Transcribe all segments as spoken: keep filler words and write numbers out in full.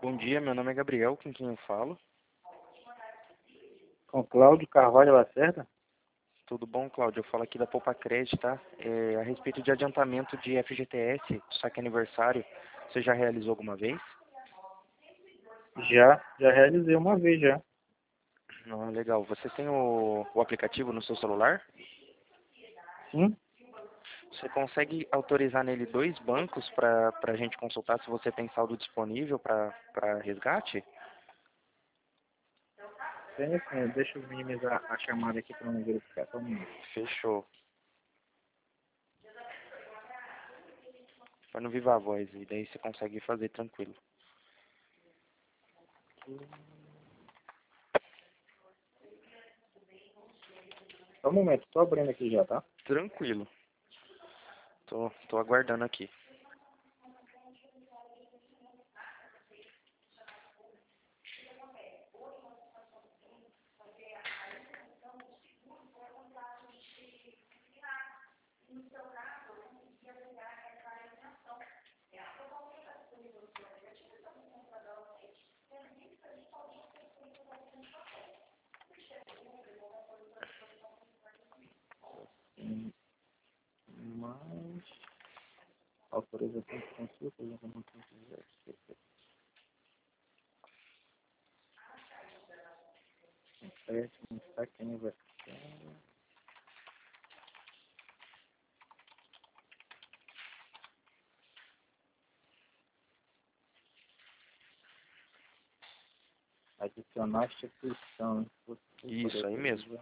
Bom dia, meu nome é Gabriel, com quem eu falo. Com Cláudio Carvalho Lacerda? Tudo bom, Cláudio? Eu falo aqui da Poupa Crédito, tá? É, a respeito de adiantamento de F G T S, saque aniversário, você já realizou alguma vez? Já, já realizei uma vez já. Não, legal. Você tem o, o aplicativo no seu celular? Sim? Você consegue autorizar nele dois bancos para a gente consultar se você tem saldo disponível para resgate? Tenho sim. Deixa eu minimizar a chamada aqui para não verificar. Só um minuto. Fechou. Vai no Viva Voz e daí você consegue fazer tranquilo. Só um momento. Tô abrindo aqui já, tá? Tranquilo. Tô, tô aguardando aqui. Hum, Mas... Autorização de consulta. Informação de empréstimo, saque aniversário. Adicionar instituição. Isso aí mesmo.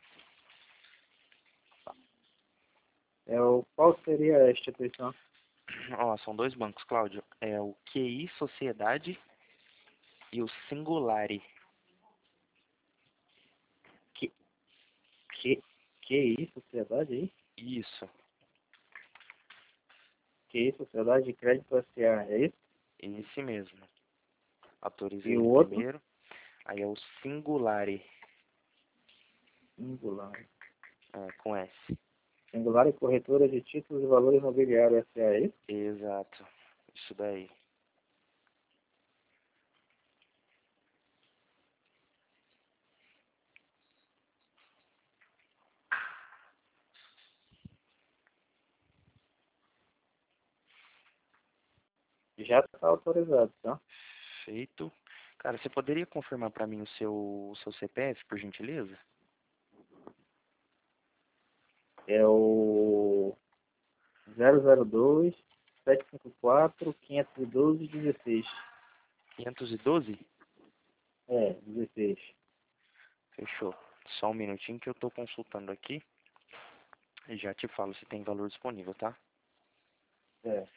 É o, qual seria a instituição? Ó, são dois bancos, Cláudio. É o Q I Sociedade e o Singulari. Que, que, que isso, sociedade aí? Isso, Que isso, sociedade de crédito S A, é isso? esse mesmo. Autorizei E o ele outro? primeiro. Aí é o Singulari, Singular. é, com S. Singular e corretora de títulos e valores imobiliários S A, é isso? Exato, isso daí. Já está autorizado, tá? Feito. Cara, você poderia confirmar para mim o seu, o seu C P F, por gentileza? É o zero zero dois, sete cinco quatro, quinhentos e doze, dezesseis. quinhentos e doze? É, dezesseis. Fechou. Só um minutinho que eu estou consultando aqui e já te falo se tem valor disponível, tá? É.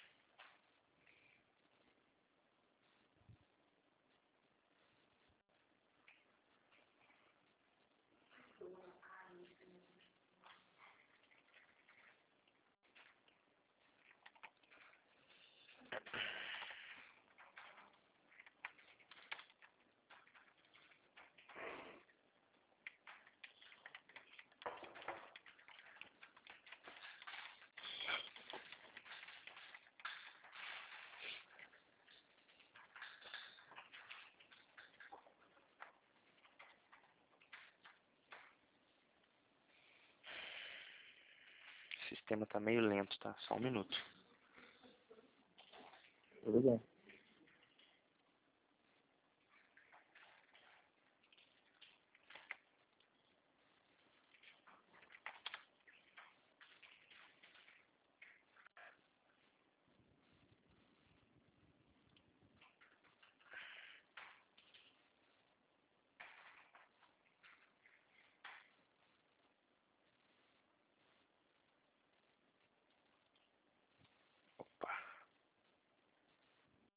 O sistema tá meio lento, tá? Só um minuto. Tudo bem. Opa.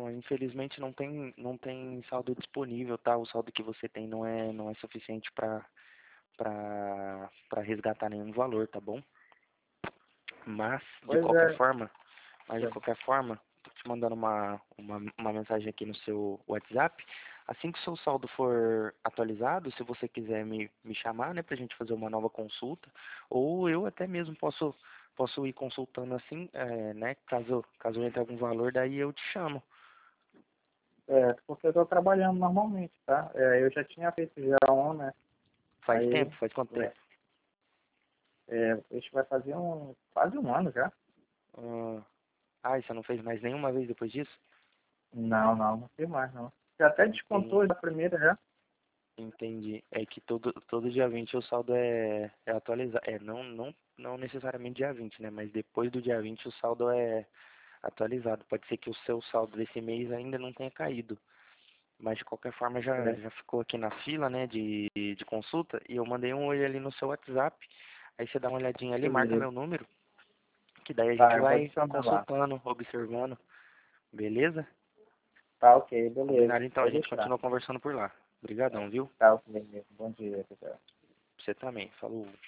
Então, infelizmente não tem, não tem saldo disponível, tá? O saldo que você tem não é, não é suficiente para para para resgatar nenhum valor, tá bom? Mas, de Pois qualquer é, forma, mas de sim, qualquer forma, tô te mandando uma, uma, uma mensagem aqui no seu WhatsApp. Assim que o seu saldo for atualizado, se você quiser me, me chamar, né, pra gente fazer uma nova consulta, ou eu até mesmo posso, posso ir consultando assim, é, né, caso, caso entre algum valor, daí eu te chamo. é, porque eu estou trabalhando normalmente, tá? É, eu já tinha feito já um, né? Faz Aí, tempo? Faz quanto é, tempo? é, isso vai fazer um, quase um ano já. Ah, ah, e você não fez mais nenhuma vez depois disso? Não, não, não tem mais, não. Já até descontou da primeira já. Entendi. É que todo, todo dia vinte o saldo é, é atualizado. É, não, não, não necessariamente dia vinte, né? Mas depois do dia vinte o saldo é atualizado. Pode ser que o seu saldo desse mês ainda não tenha caído. Mas de qualquer forma já, É, já ficou aqui na fila, né, de, de consulta. E eu mandei um oi ali no seu WhatsApp. Aí você dá uma olhadinha ali, marca beleza. meu número. Que daí a Tá, gente eu vou vai adicionar lá. consultando, observando. Beleza? Tá, ok, beleza. Combinado então. A Pode gente deixar. continua conversando por lá. Obrigadão, viu? Tá, ok, bom dia, pessoal. Você também. Falou.